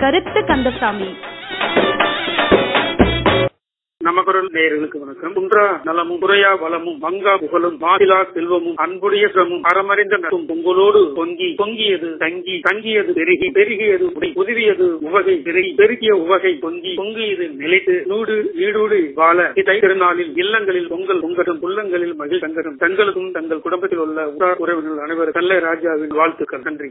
கருத்து கந்தசாமி. நமக்குரல் நேயர்களுக்கு வணக்கம். குன்றா நலமும் குறையா வளமும் மங்கா புகழும் மாசிலா செல்வமும் அன்புடைய சிரமும் அறமறிந்த நட்பும் பொங்கலோடு பொங்கி பொங்கியது தங்கி தங்கியது பெருகி பெருகியது உதவியது உவகை பெருகி பெருகிய உவகை பொங்கி பொங்கியது நிலைத்து நூடு வீடூடு வாழ இதை திருநாளில் இல்லங்களில் பொங்கல் பொங்கட்டும் உள்ளங்களில் மகிழ் தங்கரும் தங்களுக்கும் தங்கள் குடும்பத்தில் உள்ள உறவினர்கள் அனைவரும் கல்லை ராஜாவின் வாழ்த்துக்கள். நன்றி.